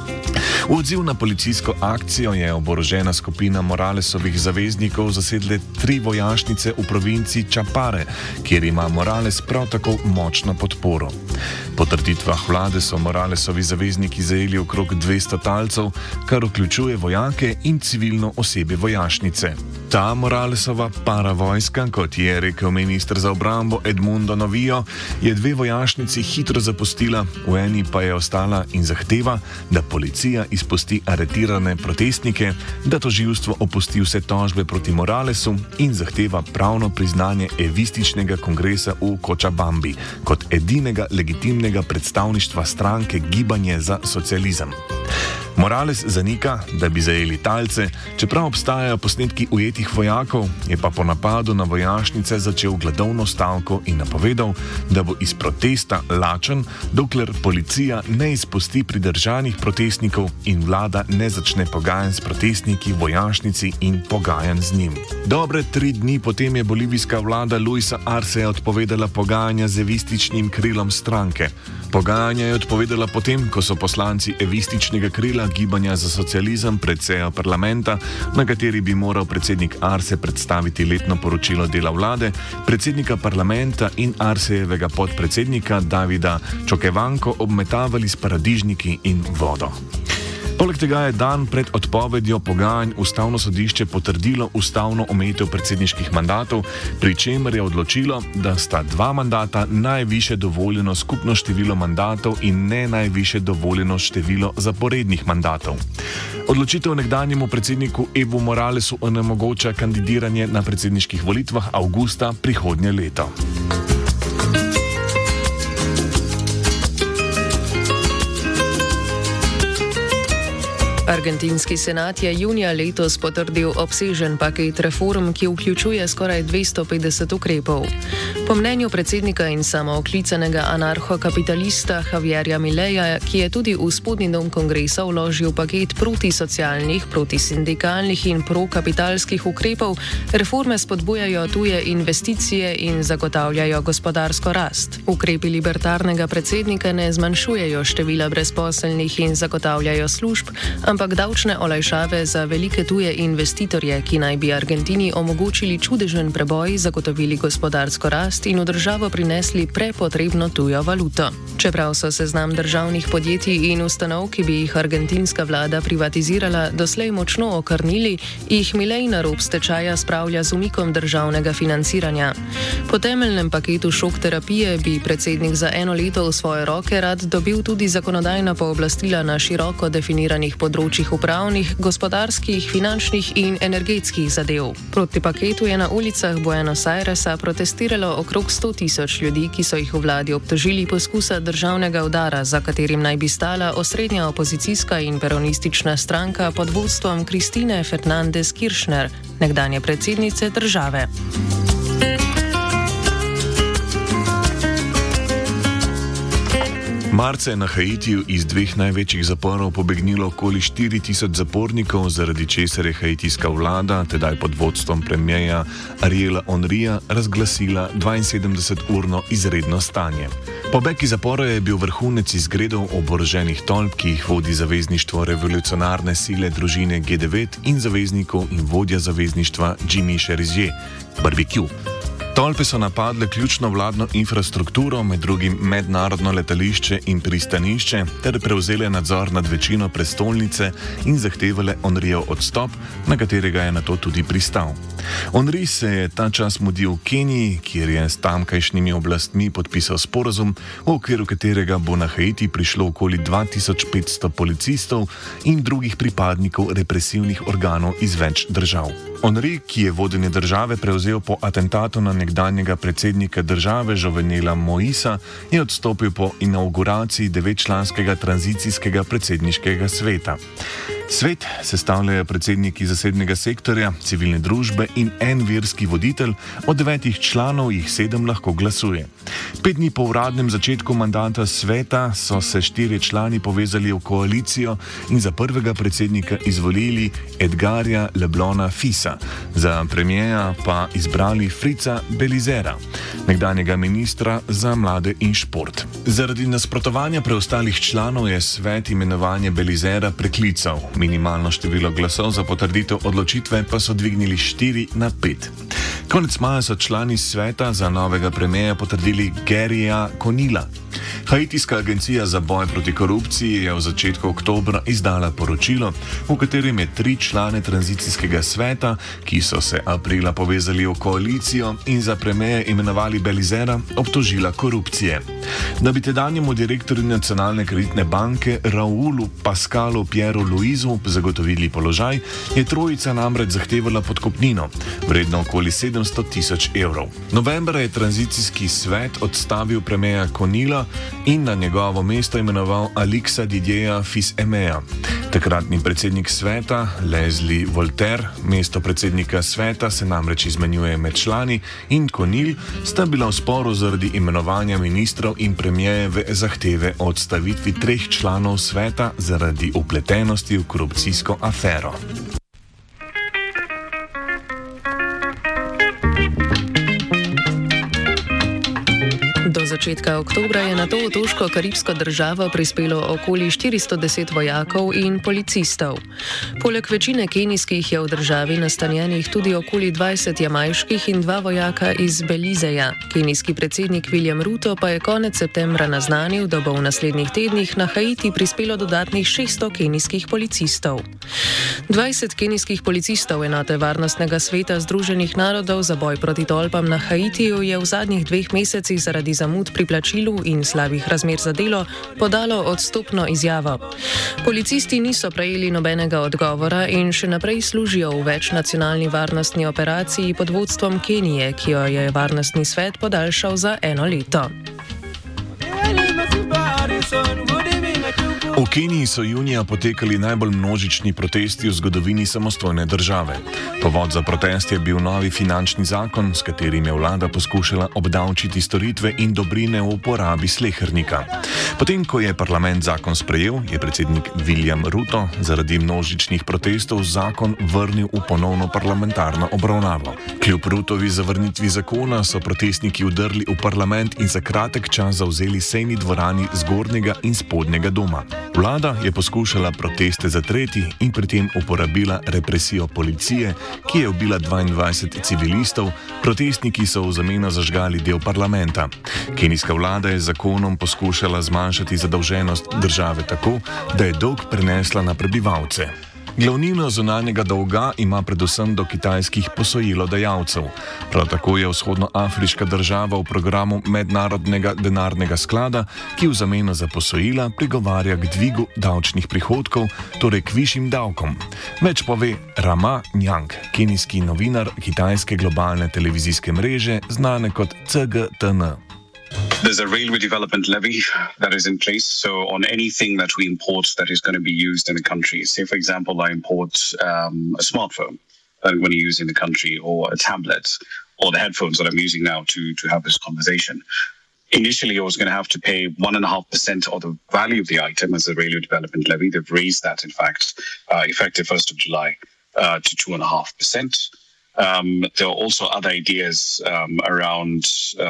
V odziv na policijsko akcijo je oborožena skupina Moralesovih zaveznikov zasedle 3 vojašnice v provinci Čapare, kjer ima Morales prav tako močno podporo. Po trditvah vlade so Moralesovi zavezniki zajeli okrog 200 talcev, kar vključuje vojake in civilno osebje vojašnice. Ta Moralesova paravojska, kot je rekel minister za obrambo Edmundo Novillo, je 2 vojašnici hitro zapustila, v eni pa je ostala in zahteva, da policija izpusti aretirane protestnike, da tožilstvo opusti vse tožbe proti Moralesu in zahteva pravno priznanje evističnega kongresa v Kočabambi kot edinega legitimnega predstavništva stranke Gibanje za socializem. Morales zanika, da bi zajeli talce, čeprav obstajajo posnetki ujetih vojakov, je pa po napadu na vojašnice začel gladovno stavko in napovedal, da bo iz protesta lačen, dokler policija ne izpusti pridržanih protestnikov in vlada ne začne pogajanj s protestniki v vojašnici in pogajanj z njim. Dobre 3 dni potem je bolivijska vlada Luisa Arcea odpovedala pogajanja z evističnim krilom stranke. Pogajanja je odpovedala potem, ko so poslanci evističnega krila Gibanja za socializem pred sejo parlamenta, na kateri bi moral predsednik Arce predstaviti letno poročilo dela vlade, predsednika parlamenta in Arcejevega podpredsednika Davida Čokevanko obmetavali s paradižniki in vodo. Poleg tega je dan pred odpovedjo pogajanj Ustavno sodišče potrdilo ustavno omejitev predsedniških mandatov, pri čemer je odločilo, da sta 2 mandata najvišje dovoljeno skupno število mandatov in ne najvišje dovoljeno število zaporednih mandatov. Odločitev nekdanjemu predsedniku Evu Moralesu onemogoča kandidiranje na predsedniških volitvah avgusta prihodnje leto. Argentinski senat je junija letos potrdil obsežen paket reform, ki vključuje skoraj 250 ukrepov. Po mnenju predsednika in samooklicanega anarhokapitalista Javierja Mileja, ki je tudi v spodnji dom kongresa vložil paket protisocialnih, protisindikalnih in prokapitalskih ukrepov, reforme spodbujajo tuje investicije in zagotavljajo gospodarsko rast. Ukrepi libertarnega predsednika ne zmanjšujejo števila brezposelnih in zagotavljajo služb, ampak davčne olajšave za velike tuje investitorje, ki naj bi Argentini omogočili čudežen preboj, zagotovili gospodarsko rast in v državo prinesli prepotrebno tujo valuto. Čeprav so seznam državnih podjetij in ustanov, ki bi jih argentinska vlada privatizirala, doslej močno okrnili, jih Milei na rob stečaja spravlja z umikom državnega financiranja. Po temeljnem paketu šok terapije bi predsednik za 1 leto v svoje roke rad dobil tudi zakonodajna pooblastila na široko definiranih področjih upravnih, gospodarskih, finančnih in energetskih zadev. Proti paketu je na ulicah Buenos Airesa protestiralo okrog 100.000 ljudi, ki so jih v vladi obtožili poskusa državnega udara, za katerim naj bi stala osrednja opozicijska in peronistična stranka pod vodstvom Kristine Fernández Kirchner, nekdanje predsednice države. Marca je na Haitiju iz 2 največjih zaporov pobegnilo okoli 4.000 zapornikov, zaradi česar je haitijska vlada, tedaj pod vodstvom premierja Ariela Henryja, razglasila 72-urno izredno stanje. Pobeg iz zapora je bil vrhunec izgredov oboroženih tolp, ki jih vodi zavezništvo revolucionarne sile družine G9 in zaveznikov in vodja zavezništva Jimmy Cherizier, Barbecue. Tolpe so napadle ključno vladno infrastrukturo, med drugim mednarodno letališče in pristanišče, ter prevzele nadzor nad večino prestolnice in zahtevale Henrijev odstop, na katerega je nato tudi pristal. Henri se je ta čas mudil v Keniji, kjer je s tamkajšnjimi oblastmi podpisal sporazum, v okviru katerega bo na Haiti prišlo okoli 2500 policistov in drugih pripadnikov represivnih organov iz več držav. Henri, ki je vodenje države prevzel po atentatu na nekdanjega predsednika države Jovenela Moïsa, je odstopil po inauguraciji 9-članskega tranzicijskega predsedniškega sveta. Svet sestavljajo predsedniki zasebnega sektorja, civilne družbe in en verski voditelj, od 9 članov jih 7 lahko glasuje. 5 dni po uradnem začetku mandata sveta so se 4 člani povezali v koalicijo in za prvega predsednika izvolili Edgarja Leblona Fisa, za premijeja pa izbrali Frica Belizera, nekdanjega ministra za mlade in šport. Zaradi nasprotovanja preostalih članov je svet imenovanje Belizera preklical. Minimalno število glasov za potrditev odločitve pa so dvignili 4 na 5. Konec maja so člani sveta za novega premijeja potrdili Garyja Conilla. Haitijska agencija za boj proti korupciji je v začetku oktobra izdala poročilo, v katerem je 3 člane tranzicijskega sveta, ki so se aprila povezali v koalicijo in za premijeja imenovali Belizera, obtožila korupcije. Da bi tedanjemu direktorju Nacionalne kreditne banke Raulu Pascalu Pieru Luizu zagotovili položaj, je trojica namreč zahtevala podkupnino, vredno okoli 700 000 evrov. Novembra je tranzicijski svet odstavil premijeja Conilla in na njegovo mesto imenoval Alixa Didierja Fils-Aiméa. Takratni predsednik sveta, Leslie Voltaire, mesto predsednika sveta se namreč izmenjuje med člani in Conill sta bila v sporu zaradi imenovanja ministrov in premijeve zahteve o odstavitvi 3 članov sveta zaradi upletenosti v korupcijsko afero. Do začetka oktobra je na to otoško-karibsko državo prispelo okoli 410 vojakov in policistov. Poleg večine kenijskih je v državi nastanjenih tudi okoli 20 jamajških in 2 vojaka iz Belizeja. Kenijski predsednik William Ruto pa je konec septembra naznanil, da bo v naslednjih tednih na Haiti prispelo dodatnih 600 kenijskih policistov. 20 kenijskih policistov enote Varnostnega sveta Združenih narodov za boj proti tolpam na Haitiju je v zadnjih 2 mesecih zaradi zamud pri plačilu in slabih razmer za delo podalo odstopno izjavo. Policisti niso prejeli nobenega odgovora in še naprej služijo v večnacionalni varnostni operaciji pod vodstvom Kenije, ki jo je Varnostni svet podaljšal za 1 leto. V Keniji so junija potekali najbolj množični protesti v zgodovini samostojne države. Povod za protest je bil novi finančni zakon, s katerim je vlada poskušala obdavčiti storitve in dobrine v uporabi slehernika. Potem, ko je parlament zakon sprejel, je predsednik William Ruto zaradi množičnih protestov zakon vrnil v ponovno parlamentarno obravnavo. Kljub Rutovi zavrnitvi zakona so protestniki vdrli v parlament in za kratek čas zavzeli sejni dvorani zgornjega in spodnjega doma. Vlada je poskušala proteste zatreti in pri tem uporabila represijo policije, ki je ubila 22 civilistov, protestniki so v zameno zažgali del parlamenta. Kenijska vlada je z zakonom poskušala zmanjšati zadolženost države tako, da je dolg prenesla na prebivalce. Glavnino zunanjega dolga ima predvsem do kitajskih posojilodajalcev. Prav tako je vzhodnoafriška država v programu Mednarodnega denarnega sklada, ki v zameno za posojila prigovarja k dvigu davčnih prihodkov, torej k višjim davkom. Več pove Rama Nyang, kenijski novinar kitajske globalne televizijske mreže, znane kot CGTN. There's a railway development levy that is in place. So on anything that we import that is going to be used in the country, say for example, I import a smartphone that I'm going to use in the country, or a tablet, or the headphones that I'm using now to have this conversation. Initially, I was going to have to pay 1.5% of the value of the item as a railway development levy. They've raised that, in fact, effective 1st of July to 2.5%. There are also other ideas around,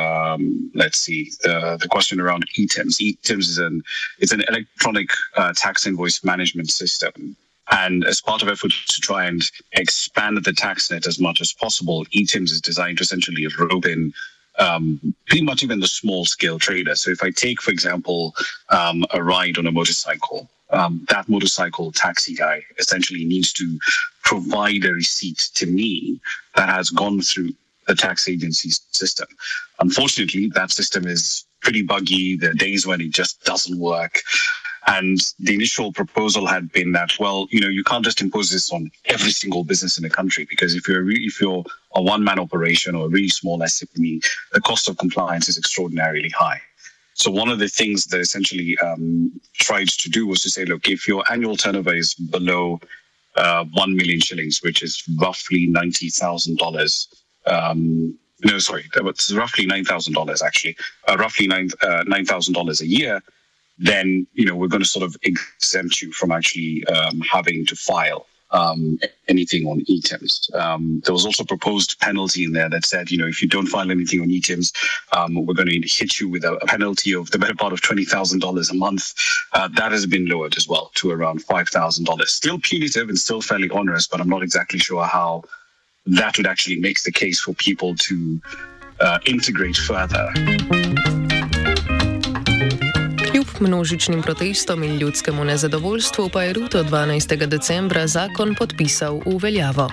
the question around eTIMS. eTIMS is an electronic tax invoice management system. And as part of efforts to try and expand the tax net as much as possible, ETIMS is designed to essentially rope in pretty much even the small-scale trader. So if I take, for example, a ride on a motorcycle, that motorcycle taxi guy essentially needs to provide a receipt to me that has gone through the tax agency's system. Unfortunately, that system is pretty buggy. There are days when it just doesn't work. And the initial proposal had been that, well, you can't just impose this on every single business in the country, because if you're a one-man operation or a really small SME, the cost of compliance is extraordinarily high. So one of the things that essentially tried to do was to say, look, if your annual turnover is below 1 million shillings, which is roughly $90,000, that's roughly $9,000 actually, roughly $9,000 a year, then, we're going to sort of exempt you from actually having to file anything on ETIMS. There was also a proposed penalty in there that said, if you don't file anything on ETIMS, we're going to hit you with a penalty of the better part of $20,000 a month. That has been lowered as well to around $5,000. Still punitive and still fairly onerous, but I'm not exactly sure how that would actually make the case for people to integrate further. Množičnim protestom in ljudskemu nezadovoljstvu pa je Ruto 12. decembra zakon podpisal v veljavo.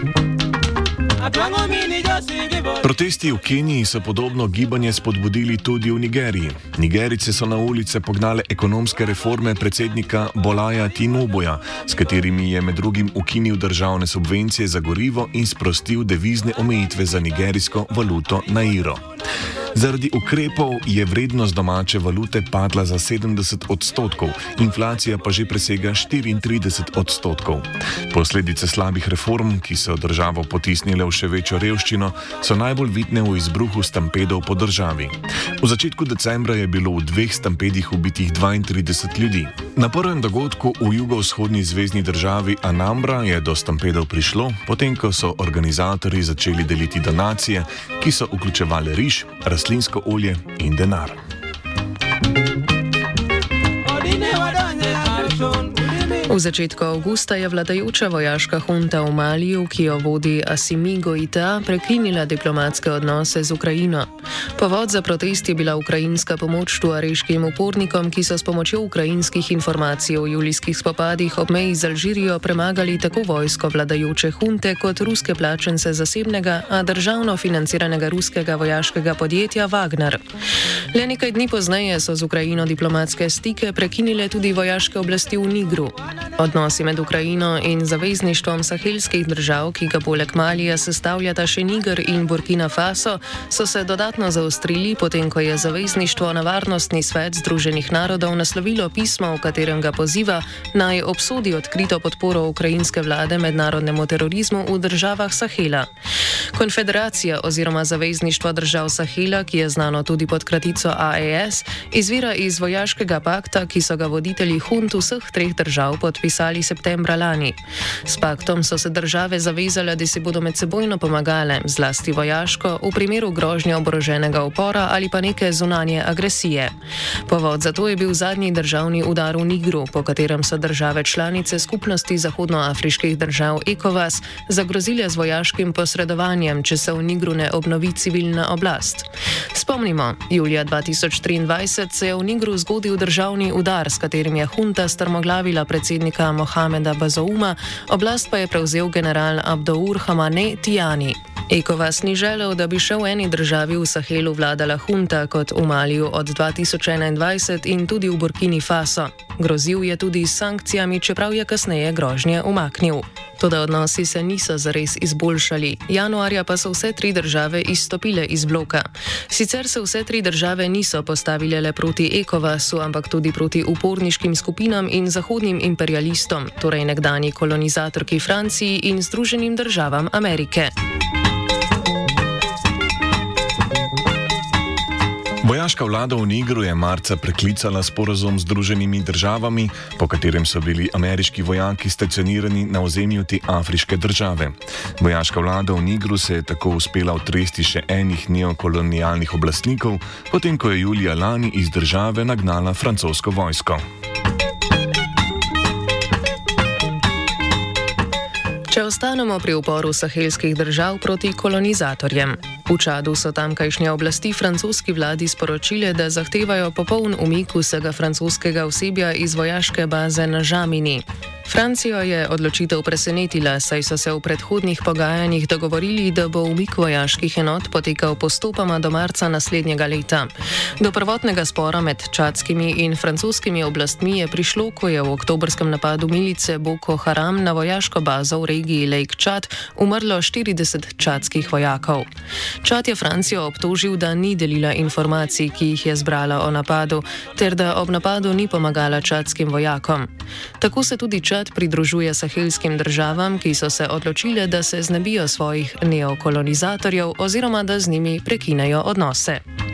Protesti v Keniji so podobno gibanje spodbudili tudi v Nigeriji. Nigerice so na ulice pognale ekonomske reforme predsednika Bolaja Tinubuja, s katerimi je med drugim ukinil državne subvencije za gorivo in sprostil devizne omejitve za nigerijsko valuto nairo. Zaradi ukrepov je vrednost domače valute padla za 70%, inflacija pa že presega 34%. Posledice slabih reform, ki so državo potisnile v še večjo revščino, so najbolj vidne v izbruhu stampedov po državi. V začetku decembra je bilo v 2 stampedih ubitih 32 ljudi. Na prvem dogodku v jugovzhodni zvezni državi Anambra je do stampedov prišlo, potem ko so organizatorji začeli deliti donacije, ki so vključevale riž, rastlinsko olje in denar. V začetku avgusta je vladajoča vojaška hunta v Maliju, ki jo vodi Assimi Goïta, prekinila diplomatske odnose z Ukrajino. Povod za protest je bila ukrajinska pomoč tuareškim upornikom, ki so s pomočjo ukrajinskih informacij o julijskih spopadih ob meji z Alžirijo premagali tako vojsko vladajoče hunte kot ruske plačance zasebnega, a državno financiranega ruskega vojaškega podjetja Wagner. Le nekaj dni pozneje so z Ukrajino diplomatske stike prekinile tudi vojaške oblasti v Nigru. Odnosi med Ukrajino in zavezništvom sahelskih držav, ki ga poleg Malija sestavljata še Niger in Burkina Faso, so se dodatno zaostrili, potem ko je zavezništvo na Varnostni svet Združenih narodov naslovilo pismo, v katerem ga poziva naj obsodi odkrito podporo ukrajinske vlade mednarodnemu terorizmu v državah Sahela. Konfederacija oziroma zavezništvo držav Sahela, ki je znano tudi pod kratico AES, izvira iz vojaškega pakta, ki so ga voditelji hunt vseh 3 držav podpisali septembra lani. S paktom so se države zavezale, da si bodo medsebojno pomagale, zlasti vojaško, v primeru grožnje oboroženega upora ali pa neke zunanje agresije. Povod za to je bil zadnji državni udar v Nigru, po katerem so države članice skupnosti zahodnoafriških držav ECOWAS zagrozile z vojaškim posredovanjem, če se v Nigru ne obnovi civilna oblast. Spomnimo, julija 2023 se je v Nigru zgodil državni udar, s katerim je hunta strmoglavila predsednika Mohameda Bazouma, oblast pa je prevzel general Abdour Hamane Tiani. ECOWAS ni želel, da bi še v eni državi v Sahelu vladala hunta kot v Maliju od 2021 in tudi v Burkini Faso. Grozil je tudi s sankcijami, čeprav je kasneje grožnje umaknil. Toda odnosi se niso zares izboljšali. Januarja pa so vse 3 države izstopile iz bloka. Sicer se vse 3 države niso postavile le proti ECOWASu, ampak tudi proti uporniškim skupinam in zahodnim imperialistom, torej nekdanji kolonizatorki Franciji in Združenim državam Amerike. Vojaška vlada v Nigru je marca preklicala sporazum z Združenimi državami, po katerem so bili ameriški vojaki stacionirani na ozemlju te afriške države. Vojaška vlada v Nigru se je tako uspela otresti še enih neokolonialnih oblastnikov, potem ko je julija lani iz države nagnala francosko vojsko. Če ostanemo pri uporu sahelskih držav proti kolonizatorjem. V Čadu so tamkajšnje oblasti francoski vladi sporočile, da zahtevajo popoln umik vsega francoskega osebja iz vojaške baze na Žamini. Francijo je odločitev presenetila, saj so se v predhodnih pogajanjih dogovorili, da bo umik vojaških enot potekal postopoma do marca naslednjega leta. Do prvotnega spora med čadskimi in francoskimi oblastmi je prišlo, ko je v oktobrskem napadu milice Boko Haram na vojaško bazo v regiji Lake Čad umrlo 40 čadskih vojakov. Čad je Francijo obtožil, da ni delila informacij, ki jih je zbrala o napadu, ter da ob napadu ni pomagala čadskim vojakom. Tako se tudi Čad pridružuje sahelskim državam, ki so se odločile, da se znebijo svojih neokolonizatorjev oziroma da z njimi prekinejo odnose.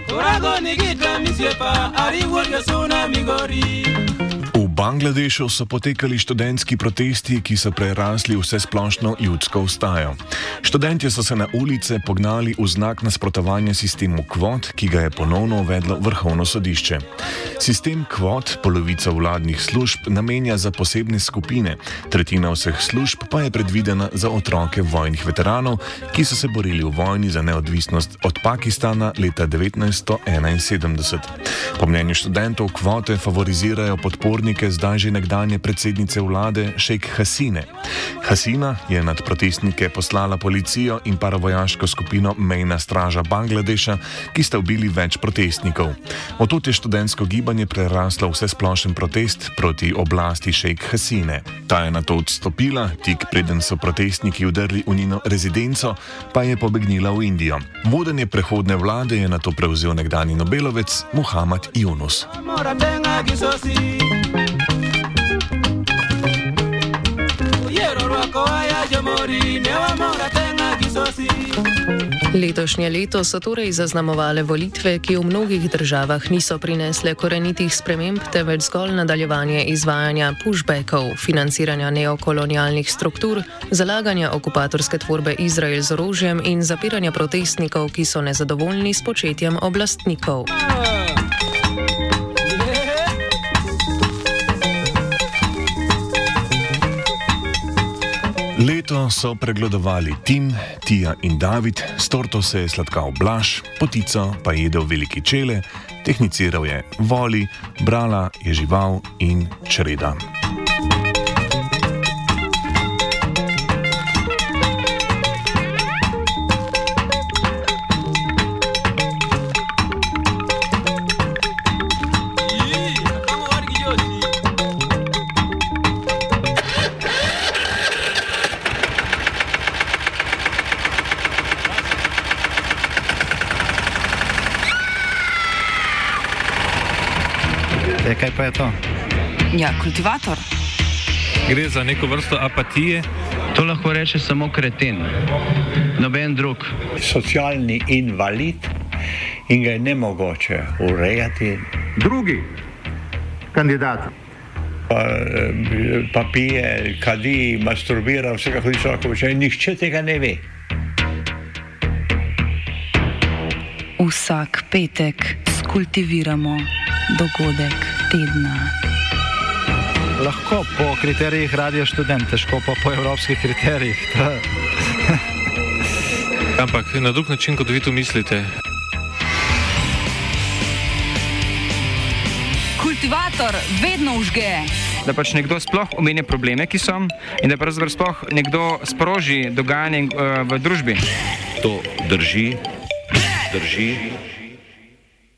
V Bangladešu so potekali študentski protesti, ki so prerasli vsesplošno ljudsko vstajo. Študentje so se na ulice pognali v znak nasprotovanja sistemu kvot, ki ga je ponovno uvedlo Vrhovno sodišče. Sistem kvot polovica vladnih služb namenja za posebne skupine, tretjina vseh služb pa je predvidena za otroke vojnih veteranov, ki so se borili v vojni za neodvisnost od Pakistana leta 1971. Po mnenju študentov kvote favorizirajo podpornike zdaj že nekdanje predsednice vlade Sheikh Hasine. Hasina je nad protestnike poslala policijo in paravojaško skupino Mejna straža Bangladeša, ki sta ubili več protestnikov. Odtot je študentsko gibanje preraslo vsesplošen protest proti oblasti Sheikh Hasine. Ta je nato odstopila, tik preden so protestniki vdrli v njeno rezidenco, pa je pobegnila v Indijo. Vodenje prehodne vlade je nato prevzel nekdanji Nobelovec Muhammad Yunus. Letošnje leto so torej zaznamovale volitve, ki v mnogih državah niso prinesle korenitih sprememb, temveč zgolj nadaljevanje izvajanja pushbackov, financiranja neokolonialnih struktur, zalaganja okupatorske tvorbe Izrael z orožjem in zapiranja protestnikov, ki so nezadovoljni s početjem oblastnikov. Leto so pregledovali Tim, Tija in David, s torto se je sladkal Blaž, potico pa je jedel veliki čele, tehniciral je Voli, brala je Žival in Čreda. Kaj pa je to? Ja, kultivator. Gre za neko vrsto apatije. To lahko reče samo kreten, noben drug. Socialni invalid in ga je nemogoče urejati. Drugi kandidat. Pa pije, kadi, masturbira, vse kako človek počne, nihče tega ne ve. Vsak petek skultiviramo dogodek tedna. Lahko po kriterijih Radio Študent, težko pa po evropskih kriterijih. Ampak na drug način, kot vi to mislite. Kultivator vedno vžge. Da pač nekdo sploh omenja probleme, ki so, in da pravzaprav sploh nekdo sproži dogajanje v družbi. To drži.